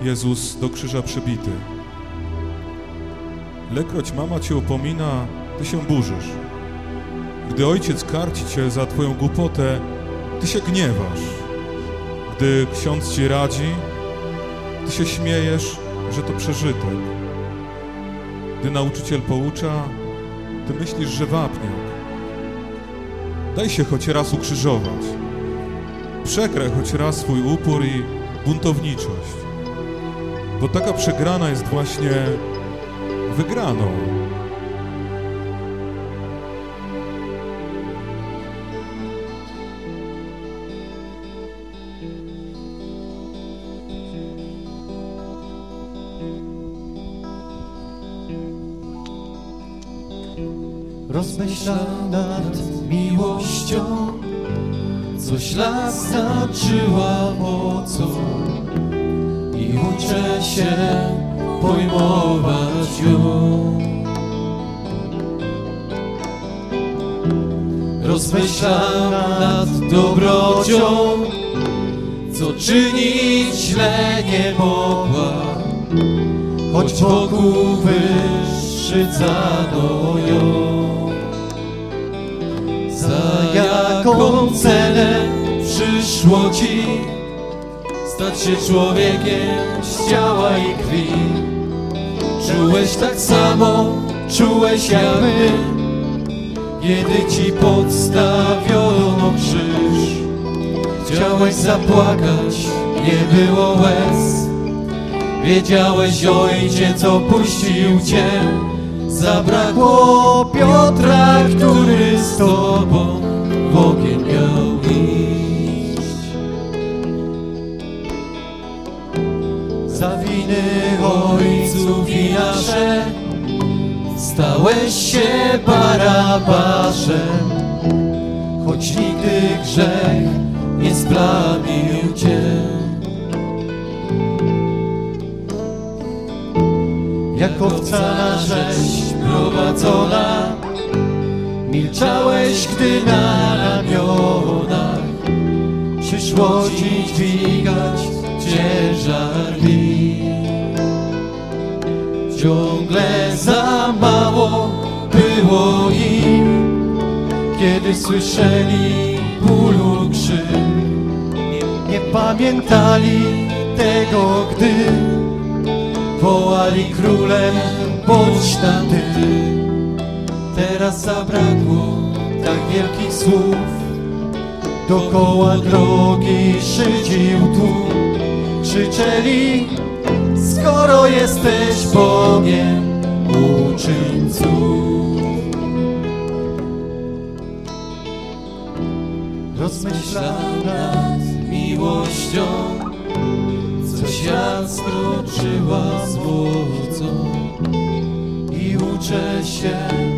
Jezus do krzyża przybity. Ilekroć mama cię upomina, ty się burzysz. Gdy ojciec karci cię za twoją głupotę, ty się gniewasz. Gdy ksiądz ci radzi, ty się śmiejesz, że to przeżytek. Gdy nauczyciel poucza, ty myślisz, że wapniak. Daj się choć raz ukrzyżować. Przegraj choć raz swój upór i buntowniczość. Bo taka przegrana jest właśnie wygraną. Rozmyślam nad miłością, co ślad znaczyła mocą, i uczę się pojmować ją. Rozmyślam nad dobrocią, co czynić źle nie mogła, choć wokół wyszydzano ją. Za jaką cenę przyszło ci stać się człowiekiem z ciała i krwi? Czułeś tak samo, czułeś jak my, kiedy ci podstawiono krzyż. Chciałeś zapłakać, nie było łez. Wiedziałeś, ojciec opuścił cię. Zabrakło Piotra, który z tobą w ogień miał iść. Za winy ojców i nasze stałeś się Barabaszem, choć nigdy grzech nie splamił cię. Jak owca na rzeź prowadzona, milczałeś, gdy na ramionach przyszło ci dźwigać ciężar win. Ciągle za mało było im, kiedy słyszeli bólu krzyk. Nie pamiętali tego, gdy wołali królem, bądź tam ty. Teraz zabrakło tak wielkich słów, dokoła drogi szydził tłum. Krzyczeli, skoro jesteś Bogiem, uczyń cud. Rozmyślam nad miłością, co świat stoczyła z mocą, i uczę się